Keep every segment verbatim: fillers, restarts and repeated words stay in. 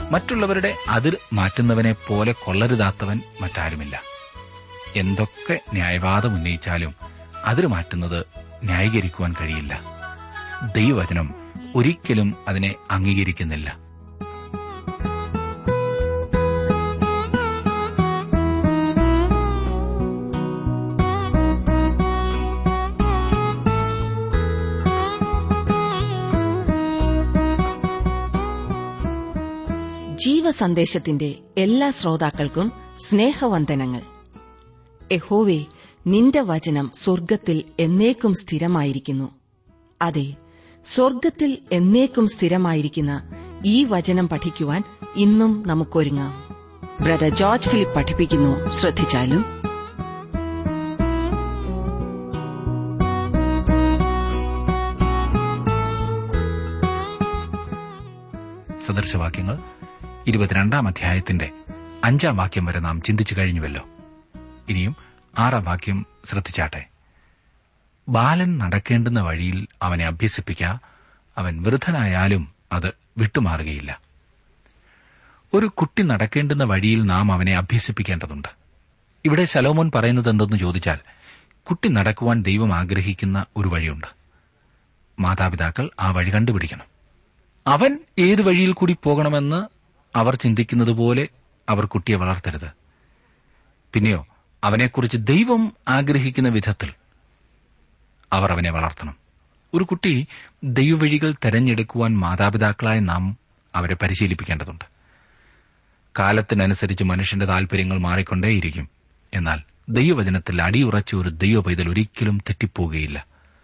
മറ്റുള്ളവരുടെ അതിർ മാറ്റുന്നവനെ പോലെ കൊള്ളരുതാത്തവൻ മറ്റാരുമില്ല. എന്തൊക്കെ ന്യായവാദം ഉന്നയിച്ചാലും അതിർ മാറ്റുന്നത് ന്യായീകരിക്കുവാൻ കഴിയില്ല. ദൈവവചനം ഒരിക്കലും അതിനെ അംഗീകരിക്കുന്നില്ല. ജീവസന്ദേശത്തിന്റെ എല്ലാ ശ്രോതാക്കൾക്കും സ്നേഹവന്ദനങ്ങൾ. യഹോവേ, നിന്റെ വചനം സ്വർഗ്ഗത്തിൽ എന്നേക്കും സ്ഥിരമായിരിക്കുന്നു. അതെ, സ്വർഗ്ഗത്തിൽ എന്നേക്കും സ്ഥിരമായിരിക്കുന്ന ഈ വചനം പഠിക്കുവാൻ ഇന്നും നമുക്കൊരുങ്ങാം. ബ്രദർ ജോർജ് ഫിലിപ്പ് പഠിപ്പിക്കുന്നു. ശ്രദ്ധിച്ചാലും. സദൃശവാക്യങ്ങൾ ഇരുപത്തിരണ്ടാം അധ്യായത്തിന്റെ അഞ്ചാം വാക്യം വരെ നാം ചിന്തിച്ചു കഴിഞ്ഞുവല്ലോ. ഇനിയും ആറാം വാക്യം ശ്രദ്ധിച്ചാട്ടെ. ബാലൻ നടക്കേണ്ടുന്ന വഴിയിൽ അവനെ അഭ്യസിപ്പിക്ക, അവൻ വൃദ്ധനായാലും അത് വിട്ടുമാറുകയില്ല. ഒരു കുട്ടി നടക്കേണ്ടുന്ന വഴിയിൽ നാം അവനെ അഭ്യസിപ്പിക്കേണ്ടതുണ്ട്. ഇവിടെ ശലോമോൻ പറയുന്നത് എന്തെന്ന് ചോദിച്ചാൽ, കുട്ടി നടക്കുവാൻ ദൈവം ആഗ്രഹിക്കുന്ന ഒരു വഴിയുണ്ട്. മാതാപിതാക്കൾ ആ വഴി കണ്ടുപിടിക്കണം. അവൻ ഏത് വഴിയിൽ കൂടി പോകണമെന്ന് അവർ ചിന്തിക്കുന്നതുപോലെ അവർ കുട്ടിയെ വളർത്തരുത്. പിന്നെയോ അവനെക്കുറിച്ച് ദൈവം ആഗ്രഹിക്കുന്ന വിധത്തിൽ അവർ അവനെ വളർത്തണം. ഒരു കുട്ടി ദൈവവഴികൾ തെരഞ്ഞെടുക്കുവാൻ മാതാപിതാക്കളായ നാം അവരെ പരിശീലിപ്പിക്കേണ്ടതുണ്ട്. കാലത്തിനനുസരിച്ച് മനുഷ്യന്റെ താൽപര്യങ്ങൾ മാറിക്കൊണ്ടേയിരിക്കും. എന്നാൽ ദൈവവചനത്തിൽ അടിയുറച്ച ഒരു ദൈവ പൈതൽ ഒരിക്കലും തെറ്റിപ്പോവുകയില്ല.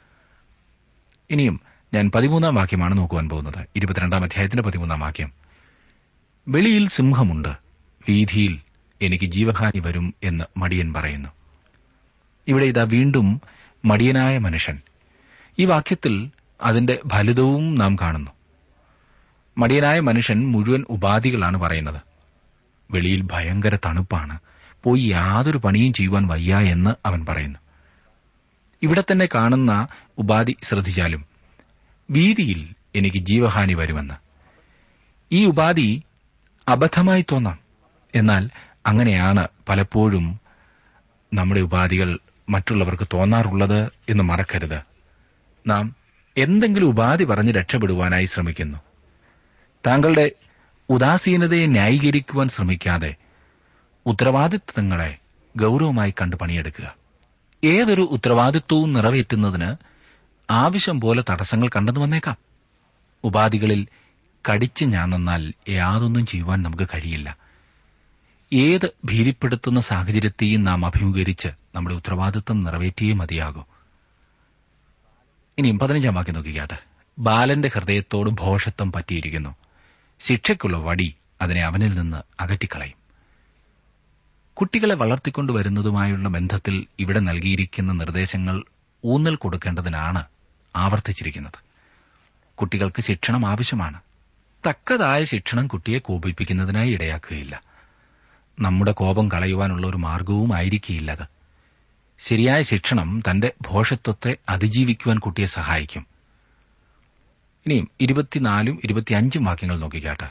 ഇനിയും ഞാൻ പതിമൂന്നാം വാക്യമാണ് നോക്കുവാൻ പോകുന്നത്. ഇരുപത്തിരണ്ടാം അധ്യായത്തിന്റെ പതിമൂന്നാം വാക്യം. വെളിയിൽ സിംഹമുണ്ട്, വീഥിയിൽ എനിക്ക് ജീവഹാനി വരും എന്ന് മടിയൻ പറയുന്നു. ഇവിടെ ഇതാ വീണ്ടും മടിയനായ മനുഷ്യൻ. ഈ വാക്യത്തിൽ അതിന്റെ ഫലിതവും നാം കാണുന്നു. മടിയനായ മനുഷ്യൻ മുഴുവൻ ഉപാധികളാണ് പറയുന്നത്. വെളിയിൽ ഭയങ്കര തണുപ്പാണ്, പോയി യാതൊരു പണിയും ചെയ്യുവാൻ വയ്യ എന്ന് അവൻ പറയുന്നു. ഇവിടെ തന്നെ കാണുന്ന ഉപാധി ശ്രദ്ധിച്ചാലും, വീതിയിൽ എനിക്ക് ജീവഹാനി വരുമെന്ന്. ഈ ഉപാധി അബദ്ധമായി തോന്നാം, എന്നാൽ അങ്ങനെയാണ് പലപ്പോഴും നമ്മുടെ ഉപാധികൾ മറ്റുള്ളവർക്ക് തോന്നാറുള്ളത് എന്ന് മറക്കരുത്. നാം എന്തെങ്കിലും ഉപാധി പറഞ്ഞ് രക്ഷപ്പെടുവാനായി ശ്രമിക്കുന്നു. താങ്കളുടെ ഉദാസീനതയെ ന്യായീകരിക്കുവാൻ ശ്രമിക്കാതെ ഉത്തരവാദിത്വങ്ങളെ ഗൌരവമായി കണ്ടു പണിയെടുക്കുക. ഏതൊരു ഉത്തരവാദിത്വവും നിറവേറ്റുന്നതിന് ആവശ്യം പോലെ തടസ്സങ്ങൾ കണ്ടെന്നു വന്നേക്കാം. ഉപാധികളിൽ കടിച്ചു ഞാനെന്നാൽ യാതൊന്നും ചെയ്യുവാൻ നമുക്ക് കഴിയില്ല. ഏത് ഭീതിപ്പെടുത്തുന്ന സാഹചര്യത്തെയും നാം അഭിമുഖീകരിച്ച് നമ്മുടെ ഉത്തരവാദിത്വം നിറവേറ്റിയേ മതിയാകൂ. ഇനിയും പതിനഞ്ചാം വാക്യം നോക്കിക്കാട്ടെ. ബാലന്റെ ഹൃദയത്തോട് ഭോഷത്വം പറ്റിയിരിക്കുന്നു, ശിക്ഷയ്ക്കുള്ള വടി അതിനെ അവനിൽ നിന്ന് അകറ്റിക്കളയും. കുട്ടികളെ വളർത്തിക്കൊണ്ടുവരുന്നതുമായുള്ള ബന്ധത്തിൽ ഇവിടെ നൽകിയിരിക്കുന്ന നിർദ്ദേശങ്ങൾ ഊന്നൽ കൊടുക്കേണ്ടതിനാണ് ആവർത്തിച്ചിരിക്കുന്നത്. കുട്ടികൾക്ക് ശിക്ഷണം ആവശ്യമാണ്. തക്കതായ ശിക്ഷണം കുട്ടിയെ കോപിപ്പിക്കുന്നതിനായി ഇടയാക്കുകയില്ല. നമ്മുടെ കോപം കളയുവാനുള്ള ഒരു മാർഗവും ആയിരിക്കില്ലത്. ശരിയായ ശിക്ഷണം തന്റെ ഭോഷത്വത്തെ അതിജീവിക്കുവാൻ കുട്ടിയെ സഹായിക്കും. ഇനിയും ഇരുപത്തിനാലും ഇരുപത്തിയഞ്ചും വാക്യങ്ങൾ നോക്കിക്കാട്ടെ.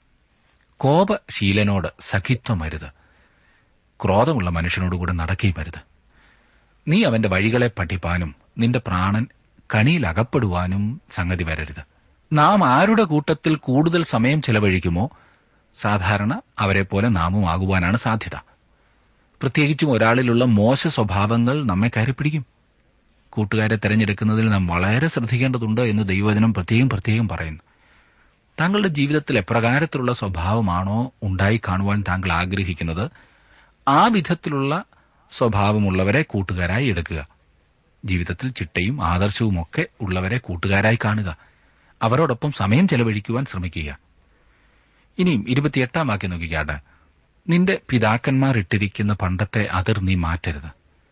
കോപശീലനോട് സഖിത്വമരുത്, ക്രോധമുള്ള മനുഷ്യനോടുകൂടെ നടക്കുകയും അരുത്. നീ അവന്റെ വഴികളെ പഠിപ്പാനും നിന്റെ പ്രാണൻ കണിയിലകപ്പെടുവാനും സംഗതി വരരുത്. നാം ആരുടെ കൂട്ടത്തിൽ കൂടുതൽ സമയം ചെലവഴിക്കുമോ സാധാരണ അവരെപ്പോലെ നാമും ആകുവാനാണ് സാധ്യത. പ്രത്യേകിച്ചും ഒരാളിലുള്ള മോശ സ്വഭാവങ്ങൾ നമ്മെ കയറിപ്പിടിക്കും. കൂട്ടുകാരെ തെരഞ്ഞെടുക്കുന്നതിൽ നാം വളരെ ശ്രദ്ധിക്കേണ്ടതുണ്ട് എന്ന് ദൈവവചനം പ്രത്യേകം പ്രത്യേകം പറയുന്നു. താങ്കളുടെ ജീവിതത്തിൽ എപ്രകാരത്തിലുള്ള സ്വഭാവമാണോ ഉണ്ടായി കാണുവാൻ താങ്കൾ ആഗ്രഹിക്കുന്നത്, ആ വിധത്തിലുള്ള സ്വഭാവമുള്ളവരെ കൂട്ടുകാരായി എടുക്കുക. ജീവിതത്തിൽ ചിട്ടയും ആദർശവുമൊക്കെ ഉള്ളവരെ കൂട്ടുകാരായി കാണുക. അവരോടൊപ്പം സമയം ചെലവഴിക്കുവാൻ ശ്രമിക്കുക. ഇനിയും ഇരുപത്തിയെട്ടാം വാക്യം നോക്കിക്കാട്ടെ. നിന്റെ പിതാക്കന്മാർ ഇട്ടിരിക്കുന്ന പണ്ടത്തെ അതിർ നീ മാറ്റരുത്.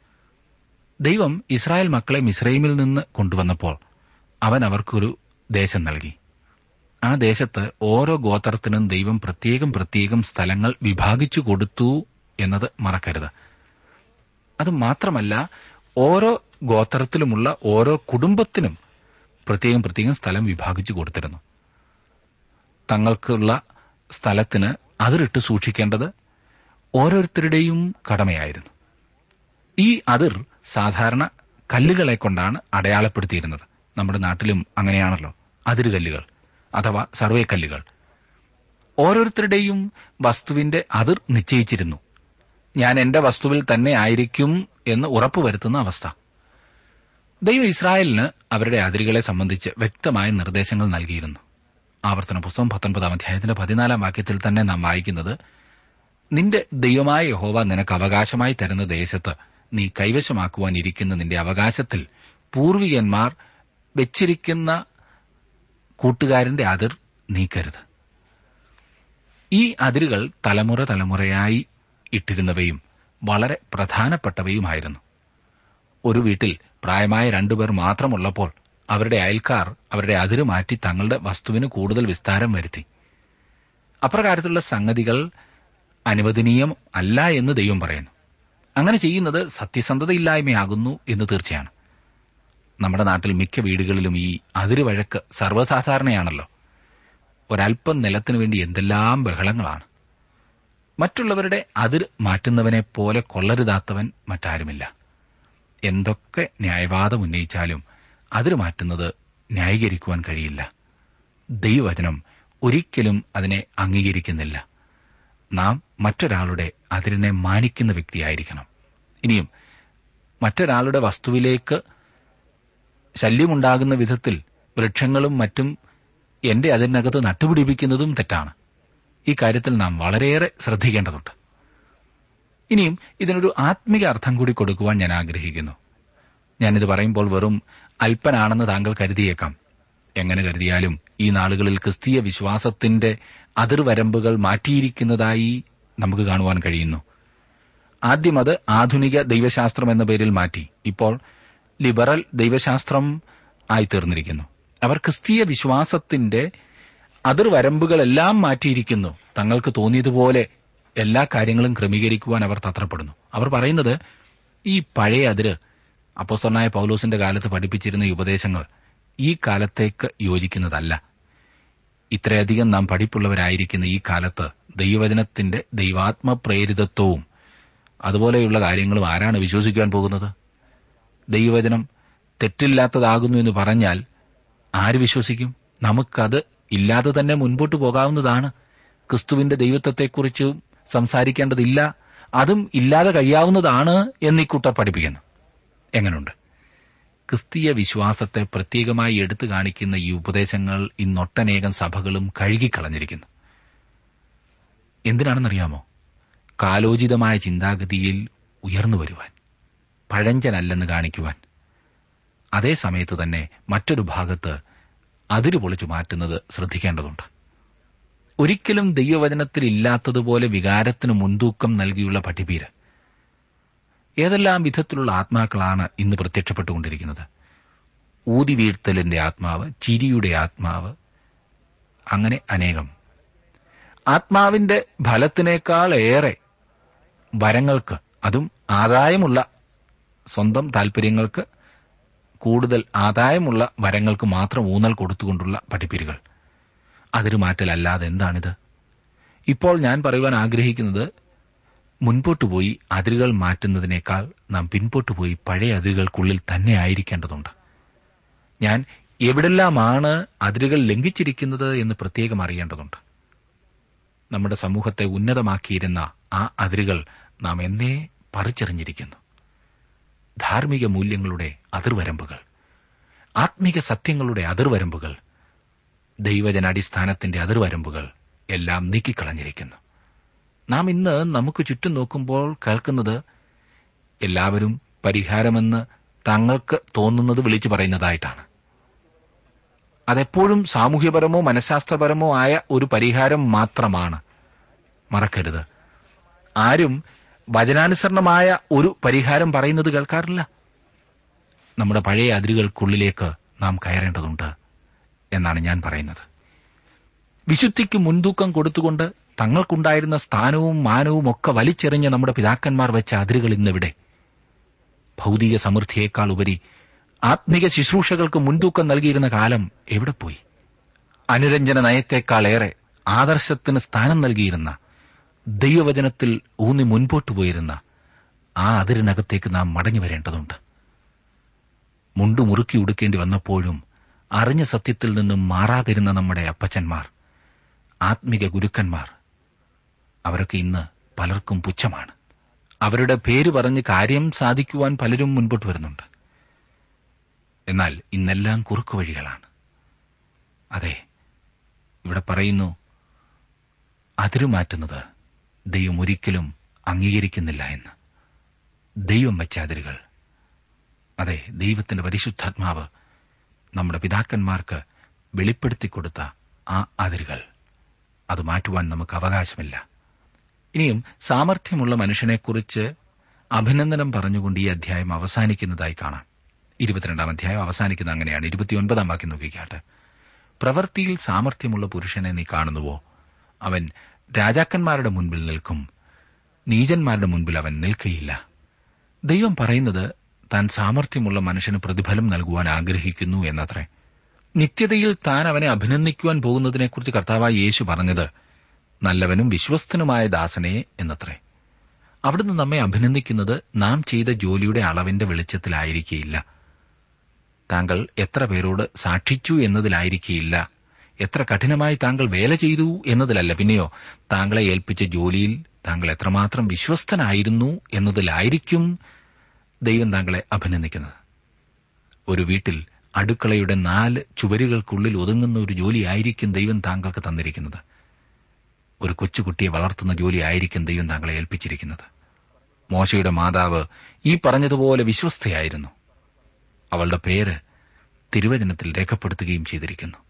ദൈവം ഇസ്രായേൽ മക്കളെ മിസ്രയീമിൽ നിന്ന് കൊണ്ടുവന്നപ്പോൾ അവൻ അവർക്കൊരു ദേശം നൽകി. ആ ദേശത്ത് ഓരോ ഗോത്രത്തിനും ദൈവം പ്രത്യേകം പ്രത്യേകം സ്ഥലങ്ങൾ വിഭാഗിച്ചു കൊടുത്തു എന്നത് മറക്കരുത്. അത് മാത്രമല്ല, ഓരോ ഗോത്രത്തിലുമുള്ള ഓരോ കുടുംബത്തിനും പ്രത്യേകം പ്രത്യേകം സ്ഥലം വിഭാഗിച്ചു കൊടുത്തിരുന്നു. തങ്ങൾക്കുള്ള സ്ഥലത്തിന് അതിരിട്ട് സൂക്ഷിക്കേണ്ടത് ഓരോരുത്തരുടെയും കടമയായിരുന്നു. ഈ അതിർ സാധാരണ കല്ലുകളെ കൊണ്ടാണ് അടയാളപ്പെടുത്തിയിരുന്നത്. നമ്മുടെ നാട്ടിലും അങ്ങനെയാണല്ലോ, അതിരുകല്ലുകൾ അഥവാ സർവേ കല്ലുകൾ. ഓരോരുത്തരുടെയും വസ്തുവിന്റെ അതിർ നിശ്ചയിച്ചിരുന്നു. ഞാൻ എന്റെ വസ്തുവിൽ തന്നെ ആയിരിക്കും എന്ന് ഉറപ്പുവരുത്തുന്ന അവസ്ഥ. ദൈവം ഇസ്രായേലിന് അവരുടെ അതിരുകളെ സംബന്ധിച്ച് വ്യക്തമായ നിർദ്ദേശങ്ങൾ നൽകിയിരുന്നു. ആവർത്തന പുസ്തകം പത്തൊൻപതാം അധ്യായത്തിന്റെ പതിനാലാം വാക്യത്തിൽ തന്നെ നാം വായിക്കുന്നത്, നിന്റെ ദൈവമായ യഹോവ നിനക്ക് അവകാശമായി തരുന്ന ദേശത്ത് നീ കൈവശമാക്കുവാൻ ഇരിക്കുന്ന നിന്റെ അവകാശത്തിൽ പൂർവികന്മാർ വെച്ചിരിക്കുന്ന കൂട്ടുകാരന്റെ അതിർ നീക്കരുത്. ഈ അതിരുകൾ തലമുറ തലമുറയായി ഇട്ടിരുന്നവയും വളരെ പ്രധാനപ്പെട്ടവയുമായിരുന്നു. ഒരു വീട്ടിൽ പ്രായമായ രണ്ടുപേർ മാത്രമുള്ളപ്പോൾ അവരുടെ അയൽക്കാർ അവരുടെ അതിര് മാറ്റി തങ്ങളുടെ വസ്തുവിന് കൂടുതൽ വിസ്താരം വരുത്തി. അപ്രകാരത്തിലുള്ള സംഗതികൾ അനുവദനീയം അല്ല എന്ന് ദൈവം പറയുന്നു. അങ്ങനെ ചെയ്യുന്നത് സത്യസന്ധതയില്ലായ്മയാകുന്നു എന്ന് തീർച്ചയാണ്. നമ്മുടെ നാട്ടിൽ മിക്ക വീടുകളിലും ഈ അതിരുവഴക്ക് സർവ്വസാധാരണയാണല്ലോ. ഒരൽപ്പം നിലത്തിനു വേണ്ടി എന്തെല്ലാം ബഹളങ്ങളാണ്. മറ്റുള്ളവരുടെ അതിർ മാറ്റുന്നവനെ പോലെ കൊള്ളരുതാത്തവൻ മറ്റാരുമില്ല. എന്തൊക്കെ ന്യായവാദം ഉന്നയിച്ചാലും അതിര് മാറ്റുന്നത് ന്യായീകരിക്കുവാൻ കഴിയില്ല. ദൈവവചനം ഒരിക്കലും അതിനെ അംഗീകരിക്കുന്നില്ല. നാം മറ്റൊരാളുടെ അതിരിനെ മാനിക്കുന്ന വ്യക്തിയായിരിക്കണം. ഇനിയും മറ്റൊരാളുടെ വസ്തുവിലേക്ക് ശല്യമുണ്ടാകുന്ന വിധത്തിൽ വൃക്ഷങ്ങളും മറ്റും എന്റെ അതിനകത്ത് നട്ടുപിടിപ്പിക്കുന്നതും തെറ്റാണ്. ഈ കാര്യത്തിൽ നാം വളരെയേറെ ശ്രദ്ധിക്കേണ്ടതുണ്ട്. ഇനിയും ഇതിനൊരു ആത്മീക അർത്ഥം കൂടി കൊടുക്കുവാൻ ഞാൻ ആഗ്രഹിക്കുന്നു. ഞാനിത് പറയുമ്പോൾ വെറും അല്പനാണെന്ന് താങ്കൾ കരുതിയേക്കാം. എങ്ങനെ കരുതിയാലും ഈ നാളുകളിൽ ക്രിസ്തീയ വിശ്വാസത്തിന്റെ അതിർവരമ്പുകൾ മാറ്റിയിരിക്കുന്നതായി നമുക്ക് കാണുവാൻ കഴിയുന്നു. ആദ്യം അത് ആധുനിക ദൈവശാസ്ത്രം എന്ന പേരിൽ മാറ്റി ഇപ്പോൾ ലിബറൽ ദൈവശാസ്ത്രം ആയിത്തീർന്നിരിക്കുന്നു. അവർ ക്രിസ്തീയ വിശ്വാസത്തിന്റെ അതിർവരമ്പുകളെല്ലാം മാറ്റിയിരിക്കുന്നു. തങ്ങൾക്ക് തോന്നിയതുപോലെ എല്ലാ കാര്യങ്ങളും ക്രമീകരിക്കുവാൻ അവർ തത്രപ്പെടുന്നു. അവർ പറയുന്നത് ഈ പഴയ അതിര് അപ്പോസ്തലനായ പൗലോസിന്റെ കാലത്ത് പഠിപ്പിച്ചിരുന്ന ഈ ഉപദേശങ്ങൾ ഈ കാലത്തേക്ക് യോജിക്കുന്നതല്ല. ഇത്രയധികം നാം പഠിപ്പുള്ളവരായിരിക്കുന്ന ഈ കാലത്ത് ദൈവവചനത്തിന്റെ ദൈവാത്മപ്രേരിതത്വവും അതുപോലെയുള്ള കാര്യങ്ങളും ആരാണ് വിശ്വസിക്കാൻ പോകുന്നത്? ദൈവവചനം തെറ്റില്ലാത്തതാകുന്നു എന്ന് പറഞ്ഞാൽ ആര് വിശ്വസിക്കും? നമുക്കത് ഇല്ലാതെ തന്നെ മുൻപോട്ട് പോകാവുന്നതാണ്. ക്രിസ്തുവിന്റെ ദൈവത്വത്തെക്കുറിച്ച് സംസാരിക്കേണ്ടതില്ല, അതും ഇല്ലാതെ കഴിയാവുന്നതാണ് എന്നിക്കൂട്ടർ പഠിപ്പിക്കുന്നു. എങ്ങനെയുണ്ട്? ക്രിസ്തീയ വിശ്വാസത്തെ പ്രത്യേകമായി എടുത്തു കാണിക്കുന്ന ഈ ഉപദേശങ്ങൾ ഇന്നൊട്ടനേകം സഭകളും കഴുകിക്കളഞ്ഞിരിക്കുന്നു. എന്തിനാണെന്നറിയാമോ? കാലോചിതമായ ചിന്താഗതിയിൽ ഉയർന്നു വരുവാൻ, പഴഞ്ചനല്ലെന്ന് കാണിക്കുവാൻ. അതേ സമയത്ത് തന്നെ മറ്റൊരു ഭാഗത്ത് അതിര് പൊളിച്ചു മാറ്റുന്നത് ശ്രദ്ധിക്കേണ്ടതുണ്ട്. ഒരിക്കലും ദൈവവചനത്തിൽ ഇല്ലാത്തതുപോലെ വികാരത്തിന് മുൻതൂക്കം നൽകിയുള്ള പഠിപ്പീര്. ഏതെല്ലാം വിധത്തിലുള്ള ആത്മാക്കളാണ് ഇന്ന് പ്രത്യക്ഷപ്പെട്ടുകൊണ്ടിരിക്കുന്നത്? ഊതി വീഴ്ത്തലിന്റെ ആത്മാവ്, ചിരിയുടെ ആത്മാവ്, അങ്ങനെ അനേകം. ആത്മാവിന്റെ ഫലത്തിനേക്കാൾ ഏറെ വരങ്ങൾക്ക്, അതും ആദായമുള്ള, സ്വന്തം താൽപര്യങ്ങൾക്ക് കൂടുതൽ ആദായമുള്ള വരങ്ങൾക്ക് മാത്രം ഊന്നൽ കൊടുത്തുകൊണ്ടുള്ള പഠിപ്പിരികൾ. അതിര് മാറ്റലല്ലാതെ എന്താണിത്? ഇപ്പോൾ ഞാൻ പറയുവാൻ ആഗ്രഹിക്കുന്നത്, മുൻപോട്ട് പോയി അതിരുകൾ മാറ്റുന്നതിനേക്കാൾ നാം പിൻപോട്ട് പോയി പഴയ അതിരുകൾക്കുള്ളിൽ തന്നെ ആയിരിക്കേണ്ടതുണ്ട്. ഞാൻ എവിടെല്ലാമാണ് അതിരുകൾ ലംഘിച്ചിരിക്കുന്നത് എന്ന് പ്രത്യേകം അറിയേണ്ടതുണ്ട്. നമ്മുടെ സമൂഹത്തെ ഉന്നതമാക്കിയിരുന്ന ആ അതിരുകൾ നാം എന്നേ പറിച്ചെറിഞ്ഞിരിക്കുന്നു. ധാർമ്മിക മൂല്യങ്ങളുടെ അതിർവരമ്പുകൾ, ആത്മീക സത്യങ്ങളുടെ അതിർവരമ്പുകൾ, ദൈവജനാടിസ്ഥാനത്തിന്റെ അതിർവരമ്പുകൾ എല്ലാം നീക്കിക്കളഞ്ഞിരിക്കുന്നു. നാം ഇന്ന് നമുക്ക് ചുറ്റും നോക്കുമ്പോൾ കേൾക്കുന്നത് എല്ലാവരും പരിഹാരമെന്ന് തങ്ങൾക്ക് തോന്നുന്നത് വിളിച്ചു പറയുന്നതായിട്ടാണ്. അതെപ്പോഴും സാമൂഹ്യപരമോ മനഃശാസ്ത്രപരമോ ആയ ഒരു പരിഹാരം മാത്രമാണ്. മറക്കരുത്, ആരും വചനാനുസരണമായ ഒരു പരിഹാരം പറയുന്നത് കേൾക്കാറില്ല. നമ്മുടെ പഴയ അതിരുകൾക്കുള്ളിലേക്ക് നാം കയറേണ്ടതുണ്ട് എന്നാണ് ഞാൻ പറയുന്നത്. വിശുദ്ധിക്ക് മുൻതൂക്കം കൊടുത്തുകൊണ്ട് തങ്ങൾക്കുണ്ടായിരുന്ന സ്ഥാനവും മാനവും ഒക്കെ വലിച്ചെറിഞ്ഞ നമ്മുടെ പിതാക്കന്മാർ വെച്ച അതിരുകൾ ഇന്നിവിടെ. ഭൗതിക സമൃദ്ധിയേക്കാൾ ഉപരി ആത്മീക ശുശ്രൂഷകൾക്ക് മുൻതൂക്കം നൽകിയിരുന്ന കാലം എവിടെ പോയി? അനുരഞ്ജന നയത്തെക്കാളേറെ ആദർശത്തിന് സ്ഥാനം നൽകിയിരുന്ന, ദൈവവചനത്തിൽ ഊന്നി മുൻപോട്ടു പോയിരുന്ന ആ അതിരിനകത്തേക്ക് നാം മടങ്ങി വരേണ്ടതുണ്ട്. മുണ്ടു മുറുക്കി ഉടുക്കേണ്ടി വന്നപ്പോഴും അറിഞ്ഞ സത്യത്തിൽ നിന്നും മാറാതിരുന്ന നമ്മുടെ അപ്പച്ചന്മാർ, ആത്മിക ഗുരുക്കന്മാർ, അവരൊക്കെ ഇന്ന് പലർക്കും പുച്ഛമാണ്. അവരുടെ പേര് പറഞ്ഞ് കാര്യം സാധിക്കുവാൻ പലരും മുൻപോട്ട് വരുന്നുണ്ട്. എന്നാൽ ഇന്നെല്ലാം കുറുക്കു വഴികളാണ്. അതെ, ഇവിടെ പറയുന്നു, അതിരുമാറ്റുന്നത് ദൈവം ഒരിക്കലും അംഗീകരിക്കുന്നില്ല എന്ന്. ദൈവം വെച്ച അതിരുകൾ, അതെ, ദൈവത്തിന്റെ പരിശുദ്ധാത്മാവ് നമ്മുടെ പിതാക്കന്മാർക്ക് വെളിപ്പെടുത്തിക്കൊടുത്ത ആ അതിരുകൾ, അത് മാറ്റുവാൻ നമുക്ക് അവകാശമില്ല. ഇനിയും സാമർഥ്യമുള്ള മനുഷ്യനെക്കുറിച്ച് അഭിനന്ദനം പറഞ്ഞുകൊണ്ട് ഈ അധ്യായം അവസാനിക്കുന്നതായി കാണാം. ഇരുപത്തിരണ്ടാം അധ്യായം അവസാനിക്കുന്ന അങ്ങനെയാണ്. ഇരുപത്തിയൊൻപതാം വാക്യം നോക്കിക്കാട്ടെ. പ്രവൃത്തിയിൽ സാമർഥ്യമുള്ള പുരുഷനെ നീ കാണുന്നുവോ? അവൻ രാജാക്കന്മാരുടെ മുൻപിൽ നിൽക്കും, നീചന്മാരുടെ മുൻപിൽ അവൻ നിൽക്കുകയില്ല. ദൈവം പറയുന്നത് താൻ സാമർഥ്യമുള്ള മനുഷ്യന് പ്രതിഫലം നൽകുവാൻ ആഗ്രഹിക്കുന്നു എന്നത്രേ. നിത്യതയിൽ താൻ അവനെ അഭിനന്ദിക്കുവാൻ പോകുന്നതിനെക്കുറിച്ച് കർത്താവായ യേശു പറഞ്ഞത് നല്ലവനും വിശ്വസ്തനുമായ ദാസനെ എന്നത്രേ. അവിടുന്ന് നമ്മെ അഭിനന്ദിക്കുന്നത് നാം ചെയ്ത ജോലിയുടെ അളവിന്റെ വെളിച്ചത്തിലായിരിക്കുകയില്ല, താങ്കൾ എത്ര പേരോട് സാക്ഷിച്ചു എന്നതിലായിരിക്കുകയില്ല, എത്ര കഠിനമായി താങ്കൾ വേല ചെയ്തു എന്നതിലല്ല, പിന്നെയോ താങ്കളെ ഏൽപ്പിച്ച ജോലിയിൽ താങ്കൾ എത്രമാത്രം വിശ്വസ്തനായിരുന്നു എന്നതിലായിരിക്കും ദൈവം താങ്കളെ അഭിനന്ദിക്കുന്നത്. ഒരു വീട്ടിൽ അടുക്കളയുടെ നാല് ചുവരുകൾക്കുള്ളിൽ ഒതുങ്ങുന്ന ഒരു ജോലിയായിരിക്കും ദൈവം താങ്കൾക്ക് തന്നിരിക്കുന്നത്. ഒരു കൊച്ചുകുട്ടിയെ വളർത്തുന്ന ജോലിയായിരിക്കും ദൈവം താങ്കളെ ഏൽപ്പിച്ചിരിക്കുന്നത്. മോശയുടെ മാതാവ് ഈ പറഞ്ഞതുപോലെ വിശ്വസ്തയായിരുന്നു. അവളുടെ പേര് തിരുവചനത്തിൽ രേഖപ്പെടുത്തുകയും ചെയ്തിരിക്കുന്നു.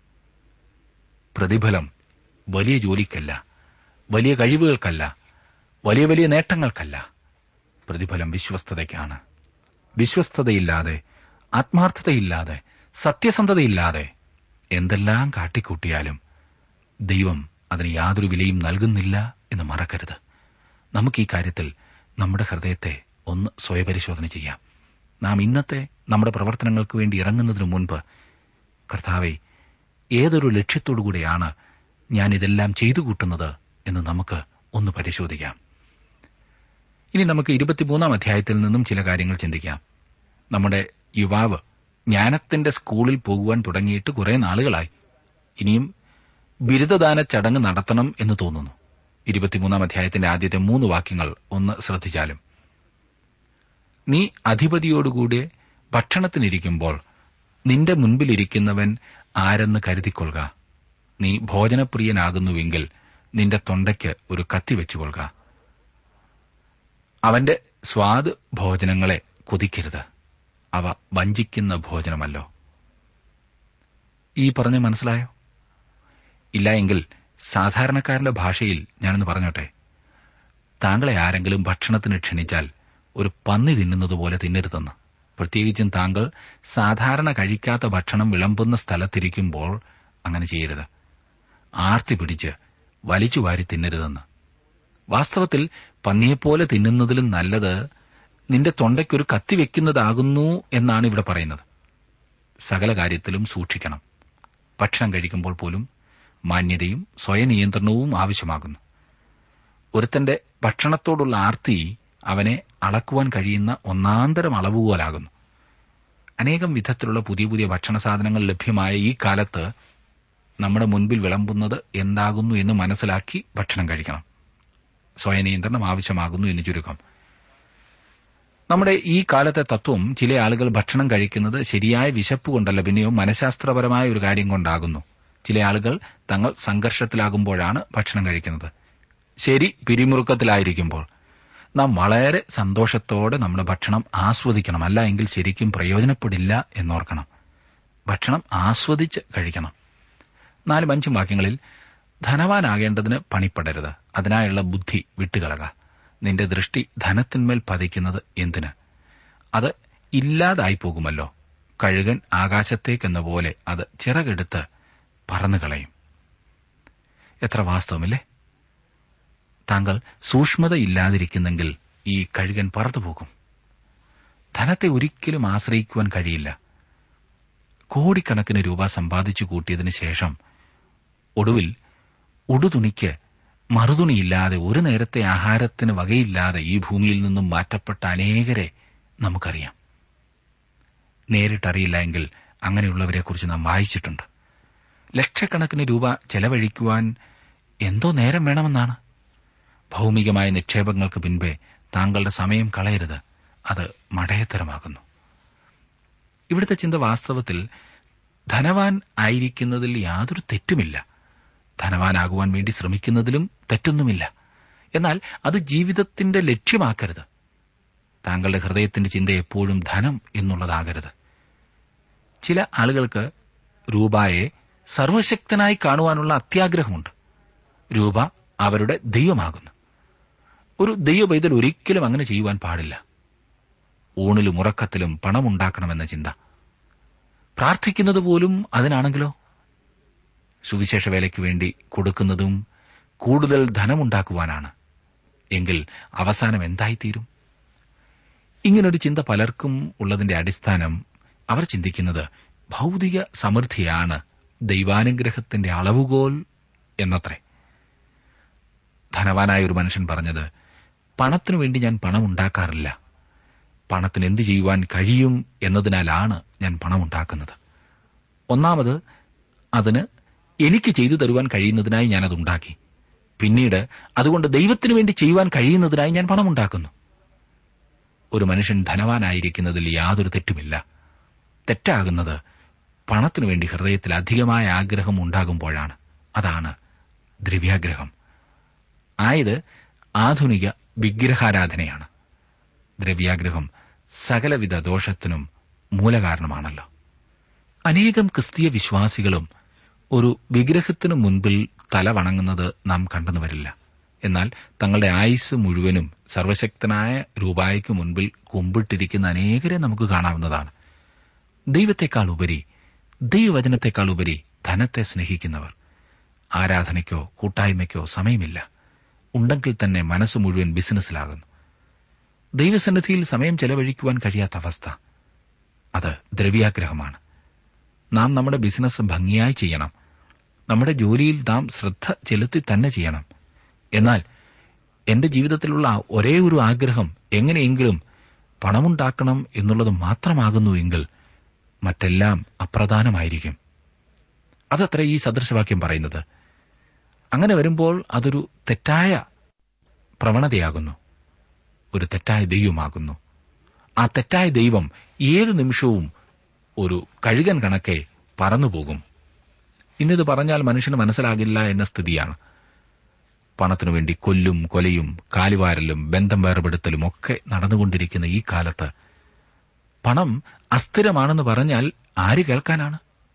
പ്രതിഫലം വലിയ ജോലിക്കല്ല, വലിയ കഴിവുകൾക്കല്ല, വലിയ വലിയ നേട്ടങ്ങൾക്കല്ല. പ്രതിഫലം വിശ്വസ്തതയ്ക്കാണ്. വിശ്വസ്തതയില്ലാതെ, ആത്മാർത്ഥതയില്ലാതെ, സത്യസന്ധതയില്ലാതെ എന്തെല്ലാം കാട്ടിക്കൂട്ടിയാലും ദൈവം അതിന് യാതൊരു വിലയും നൽകുന്നില്ല എന്ന് മറക്കരുത്. നമുക്ക് ഈ കാര്യത്തിൽ നമ്മുടെ ഹൃദയത്തെ ഒന്ന് സ്വയപരിശോധന ചെയ്യാം. നാം ഇന്നത്തെ നമ്മുടെ പ്രവർത്തനങ്ങൾക്ക് വേണ്ടി ഇറങ്ങുന്നതിനു മുൻപ്, കർത്താവേ, ഏതൊരു ലക്ഷ്യത്തോടുകൂടിയാണ് ഞാൻ ഇതെല്ലാം ചെയ്തു കൂട്ടുന്നത് എന്ന് നമുക്ക് ഒന്ന് പരിശോധിക്കാം. ഇനി നമുക്ക് ഇരുപത്തിമൂന്നാം അധ്യായത്തിൽ നിന്നും ചില കാര്യങ്ങൾ ചിന്തിക്കാം. നമ്മുടെ യുവാവ് ജ്ഞാനത്തിന്റെ സ്കൂളിൽ പോകുവാൻ തുടങ്ങിയിട്ട് കുറെ നാളുകളായി. ഇനിയും ബിരുദദാന ചടങ്ങ് നടത്തണം എന്ന് തോന്നുന്നു. ഇരുപത്തിമൂന്നാം അധ്യായത്തിന്റെ ആദ്യത്തെ മൂന്ന് വാക്യങ്ങൾ ഒന്ന് ശ്രദ്ധിച്ചാലും, നീ അധിപതിയോടുകൂടി ഭക്ഷണത്തിനിരിക്കുമ്പോൾ നിന്റെ മുൻപിലിരിക്കുന്നവൻ ആരെന്ന് കരുതിക്കൊള്ളുക. നീ ഭോജനപ്രിയനാകുന്നുവെങ്കിൽ നിന്റെ തൊണ്ടയ്ക്ക് ഒരു കത്തി വെച്ചുകൊള്ളുക. അവന്റെ സ്വാദ് ഭോജനങ്ങളെ കൊതിക്കരുത്, അവ വഞ്ചിക്കുന്ന ഭോജനമല്ലോ. ഈ പറഞ്ഞ മനസ്സിലായോ? ഇല്ല എങ്കിൽ സാധാരണക്കാരന്റെ ഭാഷയിൽ ഞാനൊന്ന് പറഞ്ഞോട്ടെ. താങ്കളെ ആരെങ്കിലും ഭക്ഷണത്തിന് ക്ഷണിച്ചാൽ ഒരു പന്നി തിന്നുന്നതുപോലെ തിന്നരുതെന്ന്. പ്രത്യേകിച്ചും താങ്കൾ സാധാരണ കഴിക്കാത്ത ഭക്ഷണം വിളമ്പുന്ന സ്ഥലത്തിരിക്കുമ്പോൾ അങ്ങനെ ചെയ്യരുത്. ആർത്തി പിടിച്ച് വലിച്ചുവാരി തിന്നരുതെന്ന്. വാസ്തവത്തിൽ പന്നിയെപ്പോലെ തിന്നുന്നതിലും നല്ലത് നിന്റെ തൊണ്ടയ്ക്കൊരു കത്തി വെക്കുന്നതാകുന്നു എന്നാണ് ഇവിടെ പറയുന്നത്. സകല കാര്യത്തിലും സൂക്ഷിക്കണം. ഭക്ഷണം കഴിക്കുമ്പോൾ പോലും മാന്യതയും സ്വയനിയന്ത്രണവും ആവശ്യമാകുന്നു. ഒരുത്തന്റെ ഭക്ഷണത്തോടുള്ള ആർത്തി അവനെ അളക്കുവാൻ കഴിയുന്ന ഒന്നാന്തരം അളവുപോലാകുന്നു. അനേകം വിധത്തിലുള്ള പുതിയ പുതിയ ഭക്ഷണ സാധനങ്ങൾ ലഭ്യമായ ഈ കാലത്ത് നമ്മുടെ മുൻപിൽ വിളമ്പുന്നത് എന്താകുന്നു എന്ന് മനസ്സിലാക്കി ഭക്ഷണം കഴിക്കണം. സ്വയനിയന്ത്രണം ആവശ്യമാകുന്നു എന്ന് ചുരുക്കം. നമ്മുടെ ഈ കാലത്തെ തത്വം, ചില ആളുകൾ ഭക്ഷണം കഴിക്കുന്നത് ശരിയായ വിശപ്പ് കൊണ്ടല്ല, പിന്നെയോ മനഃശാസ്ത്രപരമായ ഒരു കാര്യം കൊണ്ടാകുന്നു. ചില ആളുകൾ തങ്ങൾ സംഘർഷത്തിലാകുമ്പോഴാണ് ഭക്ഷണം കഴിക്കുന്നത്. ശരി, പിരിമുറുക്കത്തിലായിരിക്കുമ്പോൾ നാം വളരെ സന്തോഷത്തോടെ നമ്മുടെ ഭക്ഷണം ആസ്വദിക്കണം. അല്ല എങ്കിൽ ശരിക്കും പ്രയോജനപ്പെടില്ല എന്നോർക്കണം. ഭക്ഷണം ആസ്വദിച്ച് കഴിക്കണം. നാലും അഞ്ചും വാക്യങ്ങളിൽ, ധനവാനാകേണ്ടതിന് പണിപ്പെടരുത്, അതിനായുള്ള ബുദ്ധി വിട്ടുകളക. നിന്റെ ദൃഷ്ടി ധനത്തിന്മേൽ പതിക്കുന്നത് എന്തിന്? അത് ഇല്ലാതായി പോകുമല്ലോ. കഴുകൻ ആകാശത്തേക്കെന്ന പോലെ അത് ചിറകെടുത്ത് പറന്നുകളയും. എത്ര വാസ്തവമില്ലേ? താങ്കൾ സൂക്ഷ്മതയില്ലാതിരിക്കുന്നെങ്കിൽ ഈ കഴുകൻ പറന്നുപോകും. ധനത്തെ ഒരിക്കലും ആശ്രയിക്കുവാൻ കഴിയില്ല. കോടിക്കണക്കിന് രൂപ സമ്പാദിച്ചു കൂട്ടിയതിനു ശേഷം ഒടുവിൽ ഉടുതുണിക്ക് മറുതുണിയില്ലാതെ ഒരു നേരത്തെ ആഹാരത്തിന് വകയില്ലാതെ ഈ ഭൂമിയിൽ നിന്നും മാറ്റപ്പെട്ട അനേകരെ നമുക്കറിയാം. നേരിട്ടറിയില്ല എങ്കിൽ അങ്ങനെയുള്ളവരെക്കുറിച്ച് നാം വായിച്ചിട്ടുണ്ട്. ലക്ഷക്കണക്കിന് രൂപ ചെലവഴിക്കുവാൻ എന്തോ നേരം വേണമെന്നാണ്. ഭൗമികമായ നിക്ഷേപങ്ങൾക്ക് പിൻപേ താങ്കളുടെ സമയം കളയരുത്, അത് മടയത്തരമാകുന്നു. ഇവിടുത്തെ ചിന്ത വാസ്തവത്തിൽ ധനവാൻ ആയിരിക്കുന്നതിൽ യാതൊരു തെറ്റുമില്ല, ധനവാനാകുവാൻ വേണ്ടി ശ്രമിക്കുന്നതിലും തെറ്റൊന്നുമില്ല. എന്നാൽ അത് ജീവിതത്തിന്റെ ലക്ഷ്യമാക്കരുത്. താങ്കളുടെ ഹൃദയത്തിന്റെ ചിന്ത എപ്പോഴും ധനം എന്നുള്ളതാകരുത്. ചില ആളുകൾക്ക് രൂപയെ സർവശക്തനായി കാണുവാനുള്ള അത്യാഗ്രഹമുണ്ട്. രൂപ അവരുടെ ദൈവമാകുന്നു. ഒരു ദൈവപൈതൽ ഒരിക്കലും അങ്ങനെ ചെയ്യുവാൻ പാടില്ല. ഊണിലും ഉറക്കത്തിലും പണമുണ്ടാക്കണമെന്ന ചിന്ത, പ്രാർത്ഥിക്കുന്നത് പോലും അതിനാണെങ്കിലോ? സുവിശേഷ വേലയ്ക്ക് വേണ്ടി കൊടുക്കുന്നതും കൂടുതൽ ധനമുണ്ടാക്കുവാനാണ് എങ്കിൽ അവസാനം എന്തായിത്തീരും? ഇങ്ങനൊരു ചിന്ത പലർക്കും ഉള്ളതിന്റെ അടിസ്ഥാനം അവർ ചിന്തിക്കുന്നത് ഭൗതിക സമൃദ്ധിയാണ് ദൈവാനുഗ്രഹത്തിന്റെ അളവുകോൽ എന്നത്രേ. ധനവാനായ ഒരു മനുഷ്യൻ പറഞ്ഞത്, പണത്തിനു വേണ്ടി ഞാൻ പണം ഉണ്ടാക്കാറില്ല, പണത്തിന് എന്തു ചെയ്യുവാൻ കഴിയും എന്നതിനാലാണ് ഞാൻ പണമുണ്ടാക്കുന്നത്. ഒന്നാമത് അതിന് എനിക്ക് ചെയ്തു തരുവാൻ കഴിയുന്നതിനായി ഞാനതുണ്ടാക്കി. പിന്നീട് അതുകൊണ്ട് ദൈവത്തിനു വേണ്ടി ചെയ്യുവാൻ കഴിയുന്നതിനായി ഞാൻ പണമുണ്ടാക്കുന്നു. ഒരു മനുഷ്യൻ ധനവാനായിരിക്കുന്നതിൽ യാതൊരു തെറ്റുമില്ല. തെറ്റാകുന്നത് പണത്തിനു വേണ്ടി ഹൃദയത്തിൽ അധികമായ ആഗ്രഹം ഉണ്ടാകുമ്പോഴാണ്. അതാണ് ദ്രവ്യാഗ്രഹം. ആയത് ആധുനിക വിഗ്രഹാരാധനയാണ്. ദ്രവ്യാഗ്രഹം സകലവിധ ദോഷത്തിനും മൂലകാരണമാണല്ലോ. അനേകം ക്രിസ്തീയ വിശ്വാസികളും ഒരു വിഗ്രഹത്തിനു മുൻപിൽ തല വണങ്ങുന്നത് നാം കണ്ടെന്നു വരില്ല. എന്നാൽ തങ്ങളുടെ ആയുസ് മുഴുവനും സർവശക്തനായ രൂപായ്ക്ക് മുൻപിൽ കുമ്പിട്ടിരിക്കുന്ന അനേകരെ നമുക്ക് കാണാവുന്നതാണ്. ദൈവത്തെക്കാൾ ഉപരി, ദൈവവചനത്തെക്കാൾ ഉപരി ധനത്തെ സ്നേഹിക്കുന്നവർ. ആരാധനയ്ക്കോ കൂട്ടായ്മയ്ക്കോ സമയമില്ല. ഉണ്ടെങ്കിൽ തന്നെ മനസ്സ് മുഴുവൻ ബിസിനസ്സിലാകുന്നു. ദൈവസന്നിധിയിൽ സമയം ചെലവഴിക്കുവാൻ കഴിയാത്ത അവസ്ഥ, അത് ദ്രവ്യാഗ്രഹമാണ്. നാം നമ്മുടെ ബിസിനസ് ഭംഗിയായി ചെയ്യണം. നമ്മുടെ ജോലിയിൽ നാം ശ്രദ്ധ ചെലുത്തി തന്നെ ചെയ്യണം. എന്നാൽ എന്റെ ജീവിതത്തിലുള്ള ഒരേ ഒരു ആഗ്രഹം എങ്ങനെയെങ്കിലും പണമുണ്ടാക്കണം എന്നുള്ളത് മാത്രമാകുന്നു എങ്കിൽ മറ്റെല്ലാം അപ്രധാനമായിരിക്കും. അതത്ര ഈ സദൃശവാക്യം പറയുന്നത്. അങ്ങനെ വരുമ്പോൾ അതൊരു തെറ്റായ പ്രവണതയാകുന്നു, ഒരു തെറ്റായ ദൈവമാകുന്നു. ആ തെറ്റായ ദൈവം ഏതു നിമിഷവും ഒരു കഴുകൻ കണക്കെ പറന്നുപോകും. ഇന്നിത് പറഞ്ഞാൽ മനുഷ്യന് മനസ്സിലാകില്ല എന്ന സ്ഥിതിയാണ്. പണത്തിനു വേണ്ടി കൊല്ലും കൊലയും കാലിവാരലും ബന്ധം വേർപെടുത്തലും ഒക്കെ നടന്നുകൊണ്ടിരിക്കുന്ന ഈ കാലത്ത് പണം അസ്ഥിരമാണെന്ന് പറഞ്ഞാൽ ആര് കേൾക്കാനാണ്?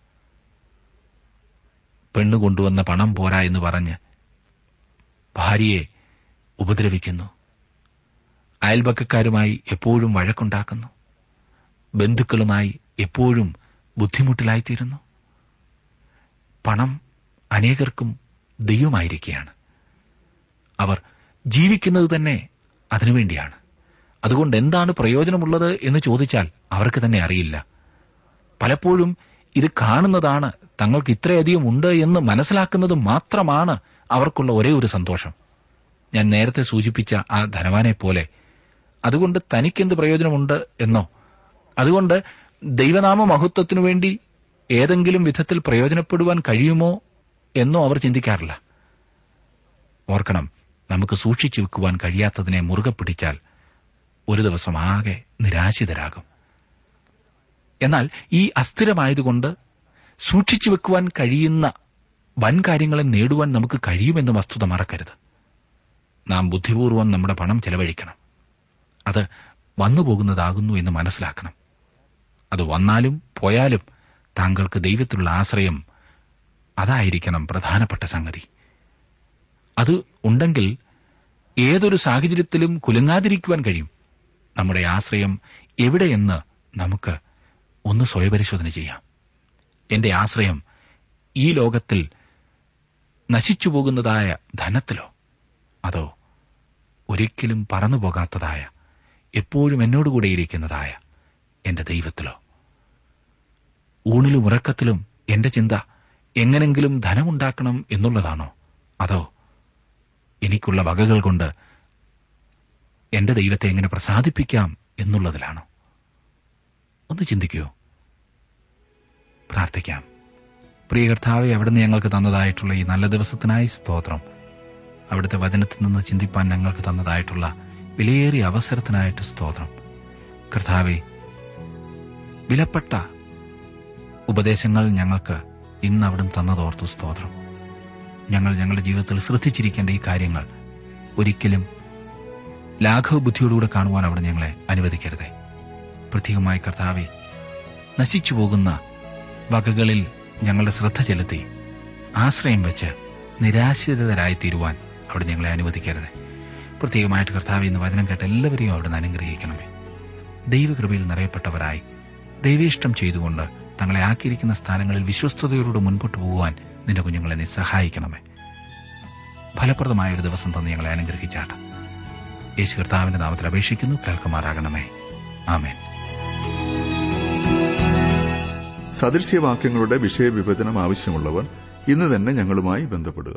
പെണ്ണു കൊണ്ടുവന്ന പണം പോരാ എന്ന് പറഞ്ഞ് ഭാര്യയെ ഉപദ്രവിക്കുന്നു. അയൽപക്കക്കാരുമായി എപ്പോഴും വഴക്കുണ്ടാക്കുന്നു. ബന്ധുക്കളുമായി എപ്പോഴും ബുദ്ധിമുട്ടിലായിത്തീരുന്നു. പണം അനേകർക്കും ദൈവമായിരിക്കുകയാണ്. അവർ ജീവിക്കുന്നത് തന്നെ അതിനുവേണ്ടിയാണ്. അതുകൊണ്ട് എന്താണ് പ്രയോജനമുള്ളത് എന്ന് ചോദിച്ചാൽ അവർക്ക് തന്നെ അറിയില്ല. പലപ്പോഴും ഇത് കാണുന്നതാണ് തങ്ങൾക്ക് ഇത്രയധികം ഉണ്ട് എന്ന് മനസ്സിലാക്കുന്നത് മാത്രമാണ് അവർക്കുള്ള ഒരേ ഒരു സന്തോഷം. ഞാൻ നേരത്തെ സൂചിപ്പിച്ച ആ ധനവാനെ പോലെ അതുകൊണ്ട് തനിക്കെന്ത് പ്രയോജനമുണ്ട് എന്നോ, അതുകൊണ്ട് ദൈവനാമ മഹത്വത്തിനു വേണ്ടി ഏതെങ്കിലും വിധത്തിൽ പ്രയോജനപ്പെടുവാൻ കഴിയുമോ എന്നോ അവർ ചിന്തിക്കാറില്ല. ഓർക്കണം, നമുക്ക് സൂക്ഷിച്ചു വെക്കുവാൻ കഴിയാത്തതിനെ മുറുകെ പിടിച്ചാൽ ഒരു ദിവസം ആകെ നിരാശിതരാകും. എന്നാൽ ഈ അസ്ഥിരമായതുകൊണ്ട് സൂക്ഷിച്ചു വെക്കുവാൻ കഴിയുന്ന വൻ കാര്യങ്ങളെ നേടുവാൻ നമുക്ക് കഴിയുമെന്ന വസ്തുത മറക്കരുത്. നാം ബുദ്ധിപൂർവ്വം നമ്മുടെ പണം ചെലവഴിക്കണം. അത് വന്നുപോകുന്നതാകുന്നു എന്ന് മനസ്സിലാക്കണം. അത് വന്നാലും പോയാലും താങ്കൾക്ക് ദൈവത്തിലുള്ള ആശ്രയം അതായിരിക്കണം പ്രധാനപ്പെട്ട സംഗതി. അത് ഉണ്ടെങ്കിൽ ഏതൊരു സാഹചര്യത്തിലും കുലുങ്ങാതിരിക്കുവാൻ കഴിയും. നമ്മുടെ ആശ്രയം എവിടെയെന്ന് നമുക്ക് ഒന്ന് സ്വയപരിശോധന ചെയ്യാം. എന്റെ ആശ്രയം ഈ ലോകത്തിൽ നശിച്ചുപോകുന്നതായ ധനത്തിലോ, അതോ ഒരിക്കലും പറന്നുപോകാത്തതായ എപ്പോഴും എന്നോടുകൂടെയിരിക്കുന്നതായ എന്റെ ദൈവത്തിലോ? ഊണിലും ഉറക്കത്തിലും എന്റെ ചിന്ത എങ്ങനെങ്കിലും ധനമുണ്ടാക്കണം എന്നുള്ളതാണോ? അതോ എനിക്കുള്ള വകകൾ കൊണ്ട് എന്റെ ദൈവത്തെ എങ്ങനെ പ്രസാദിപ്പിക്കാം എന്നുള്ളതിലാണോ? ഒന്ന് ചിന്തിക്കൂ. പ്രാർത്ഥിക്കാം. പ്രിയ കർത്താവേ, അവിടുന്ന് ഞങ്ങൾക്ക് തന്നതായിട്ടുള്ള ഈ നല്ല ദിവസത്തിനായി സ്തോത്രം. അവിടുത്തെ വചനത്തിൽ നിന്ന് ചിന്തിപ്പാൻ ഞങ്ങൾക്ക് തന്നതായിട്ടുള്ള വിലയേറിയ അവസരത്തിനായിട്ട് സ്തോത്രം. കർത്താവേ, വിലപ്പെട്ട ഉപദേശങ്ങൾ ഞങ്ങൾക്ക് ഇന്ന് അവിടുന്ന് തന്നതോർത്ത് സ്തോത്രം. ഞങ്ങൾ ഞങ്ങളുടെ ജീവിതത്തിൽ ശ്രദ്ധിച്ചിരിക്കേണ്ട ഈ കാര്യങ്ങൾ ഒരിക്കലും ലാഘവ ബുദ്ധിയോടുകൂടെ കാണുവാൻ അവിടെ ഞങ്ങളെ അനുവദിക്കരുതേ. പ്രത്യേകമായി കർത്താവെ, നശിച്ചു പോകുന്ന വകകളിൽ ഞങ്ങളുടെ ശ്രദ്ധ ചെലുത്തി ആശ്രയം വെച്ച് നിരാശിതരായി തീരുവാൻ അവിടെ ഞങ്ങളെ അനുവദിക്കരുതേ. പ്രത്യേകമായിട്ട് കർത്താവെ, ഇന്ന് വചനം കേട്ട എല്ലാവരെയും അവിടുന്ന് അനുഗ്രഹിക്കണമേ. ദൈവകൃപയിൽ നിറയപ്പെട്ടവരായി ദൈവേഷ്ടം ചെയ്തുകൊണ്ട് തങ്ങളെ ആക്കിയിരിക്കുന്ന സ്ഥാനങ്ങളിൽ വിശ്വസ്തയോട് മുൻപോട്ട് പോകുവാൻ നിന്റെ കുഞ്ഞുങ്ങളെ നീ സഹായിക്കണമേ. ഫലപ്രദമായ ഒരു ദിവസം തന്ന് ഞങ്ങളെ അനുഗ്രഹിച്ചാട്ട് യേശു കർത്താവിന്റെ നാമത്തിൽ അപേക്ഷിക്കുന്നു. കേൾക്കുമാറാകണമേ. ആമേൻ. സദൃശ്യവാക്യങ്ങളുടെ വിഷയവിഭജനം ആവശ്യമുള്ളവർ ഇന്ന് തന്നെ ഞങ്ങളുമായി ബന്ധപ്പെടുക.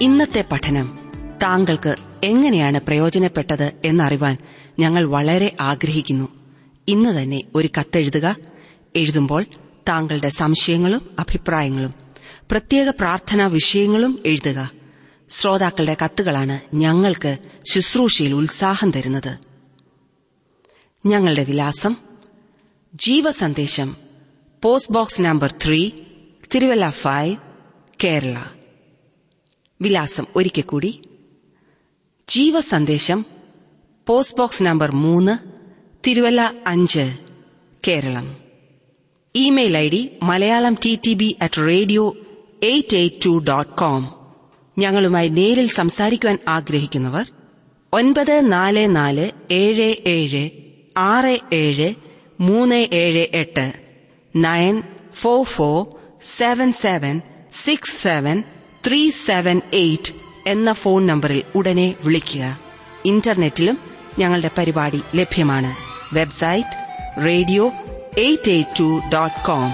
ഇന്നത്തെ പഠനം താങ്കൾക്ക് എങ്ങനെയാണ് പ്രയോജനപ്പെട്ടത് എന്നറിവാൻ ഞങ്ങൾ വളരെ ആഗ്രഹിക്കുന്നു. ഇന്ന് തന്നെ ഒരു കത്തെഴുതുക. എഴുതുമ്പോൾ താങ്കളുടെ സംശയങ്ങളും അഭിപ്രായങ്ങളും പ്രത്യേക പ്രാർത്ഥനാ വിഷയങ്ങളും എഴുതുക. ശ്രോതാക്കളുടെ കത്തുകളാണ് ഞങ്ങൾക്ക് ശുശ്രൂഷയിൽ ഉത്സാഹം തരുന്നത്. ഞങ്ങളുടെ വിലാസം: Jeevasandesham, post box number three, Thiruvalla five, Kerala. വിലാസം ഒരിക്കൽ കൂടി: ജീവസന്ദേശം, പോസ്റ്റ് ബോക്സ് നമ്പർ മൂന്ന്, തിരുവല്ല അഞ്ച്, Keralam. Email I D Malayalam T T B at radio eight eight two dot com. ഞങ്ങളുമായി നേരിൽ സംസാരിക്കുവാൻ ആഗ്രഹിക്കുന്നവർ ഒൻപത് നാല് നാല് ഏഴ് ഏഴ് ആറ് ഏഴ് മൂന്ന് ഏഴ് എട്ട് nine four four seven seven six seven three seven eight എന്ന ഫോൺ നമ്പറിൽ ഉടനെ വിളിക്കുക. ഇന്റർനെറ്റിലും ഞങ്ങളുടെ പരിപാടി ലഭ്യമാണ്. Website radio eight eight two dot com.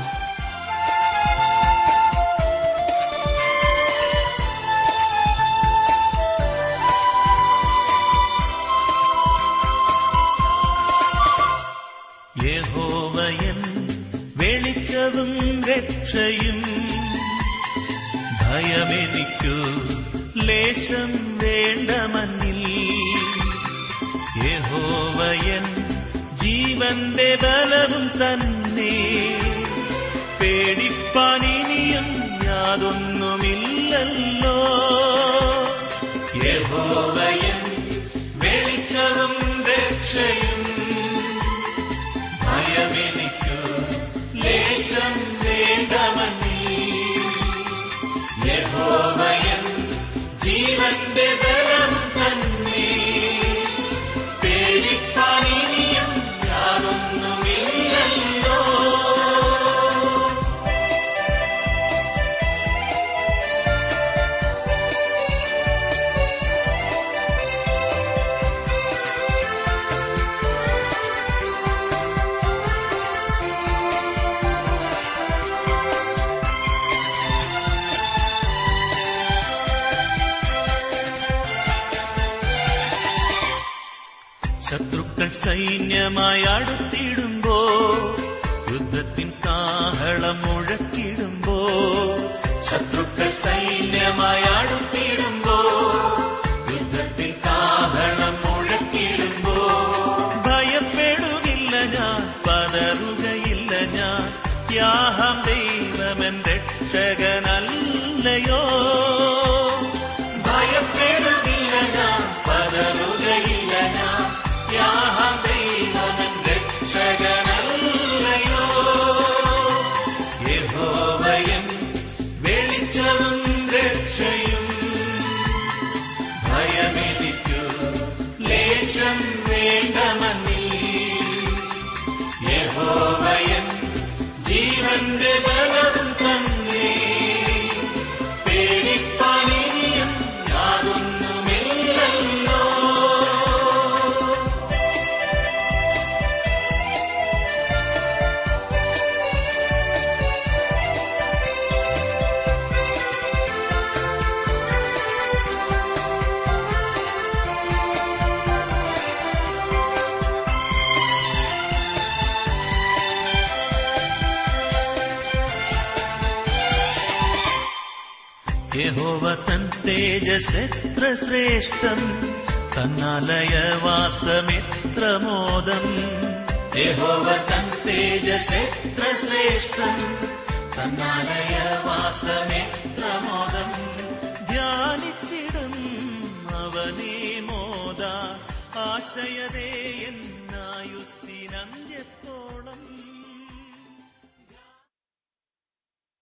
യഹോവയൻ വെളിച്ചവും രക്ഷയും, ഭയമെനിക്കു ലേശം വേണ്ട മന്നിൽ. യഹോവയൻ ജീവന്റെ ബലവും തന്നെ, പേടിപ്പാനിനിയും യാതൊന്നുമില്ലല്ലോ. യഹോവയൻ വെളിച്ചവും രക്ഷയും, ഭയമെനിക്കു ലേശം വേണ്ട മന്നിൽ. യഹോവയൻ ജീവന്റെ ബലം തന്നെ, പേടിപ്പാനിനിയും യാതൊന്നുമില്ലല്ലോ. ശത്രുക്കൾ സൈന്യമായി അടുത്തിടുമ്പോ, യുദ്ധത്തിൻ കാഹളം മുഴക്കിടുമ്പോ. ശത്രുക്കൾ സൈന്യമായി അടുത്തിടുമ്പോ, യുദ്ധത്തിൻ കാഹളം മുഴക്കിടുമ്പോ. ഭയപ്പെടുകില്ല ഞാൻ, പതറുകയില്ല ഞാൻ, യാഹം ദൈവമൻ രക്ഷകനല്ലയോ. ഭയപ്പെടുകില്ല ഞാൻ, പതറുകയില്ല ഞാൻ, യാഹം ദൈവമൻ രക്ഷകനല്ലയോ. യഹോവയൻ വെളിച്ചവും രക്ഷയും, ഭയമെനിക്കു ലേശം വേണ്ട മന്നിൽ. യഹോവയൻ ജീവന്റെ ബലവും തന്നെ, പേടിപ്പാനിനിയും യാതൊന്നുമില്ലല്ലോ. യഹോവ തൻ തേജസ്സെത്ര ശ്രേഷ്ഠം, തന്നാലയവാസമെത്ര മോദം. യഹോവ തൻ തേജസ്സെത്ര ശ്രേഷ്ഠം, തന്നാലയവാസമെത്ര മോദം. ധ്യാനിച്ചിടും അവനേ മോദ ആശയതേ എന്ന